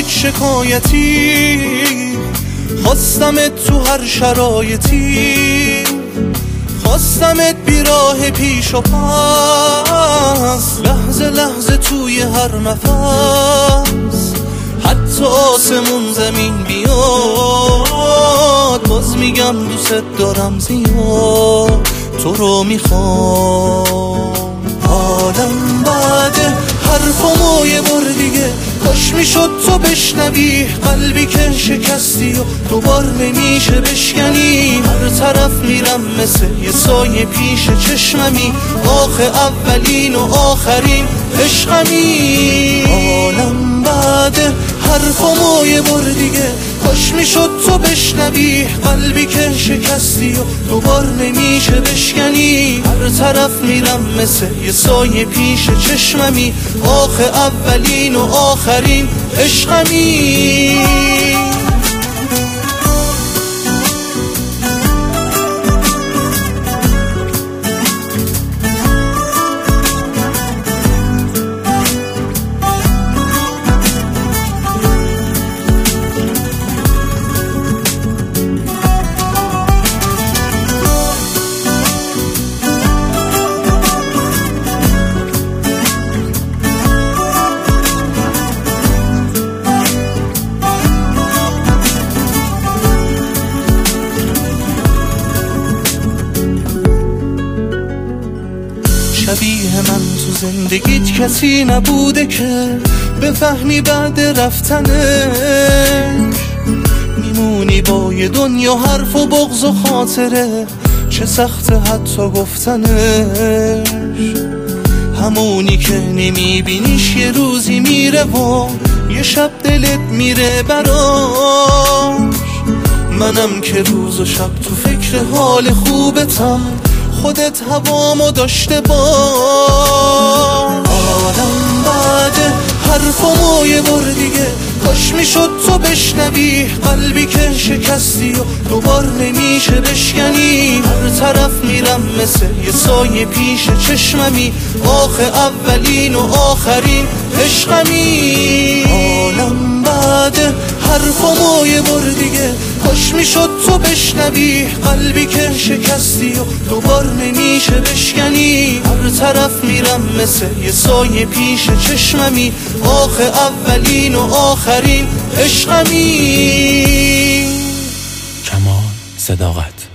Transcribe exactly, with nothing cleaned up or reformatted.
هیچ شکایتی، خواستمت تو هر شرایطی، خواستمت بیراه پیش و پس، لحظه لحظه توی هر نفس، حتی آسمون زمین بیاد، باز میگم دوست دارم زیاد، تو رو میخوام. حالم بعده حرفمو یه بار دیگه، کاش میشد تو بشنوی، قلبی که شکستی و دوبار نمیشه بشکنی. هر طرف میرم مثل یه سایه پیش چشممی، آخه اولین و آخرین عشقمی. حالم بعده حرفمو یه بار دیگه، کاش میشد تو بشنوی، قلبی که شکستی و دوبار نمیشه بشکنی. هر طرف میرم مثل یه سایه پیش چشممی، آخه اولین و آخرین عشقمی. شبیه من تو زندگیت کسی نبوده که بفهمی بعد رفتنش، میمونی با یه دنیا حرف و بغض و خاطره، چه سخته حتی گفتنش. همونی که نمیبینیش یه روزی میره و یه شب دلت میره براش، منم که روز و شب تو فکر حال خوبتم، خودت هوامو داشته باش. حالم بعده حرفمو یه بار دیگه، کاش میشد تو بشنوی، قلبی که شکستی و دوبار نمیشه بشکنی. هر طرف میرم مثل یه سایه پیش چشممی، آخه اولین و آخرین عشقمی. حالم بعده حرفمو یه بار دیگه، کاش میشد تو بشنوی، قلبی که شکستی و دوبار نمیشه بشکنی. هر طرف میرم مثل یه سایه پیش چشممی، آخه اولین و آخرین عشقمی. کمال صداقت.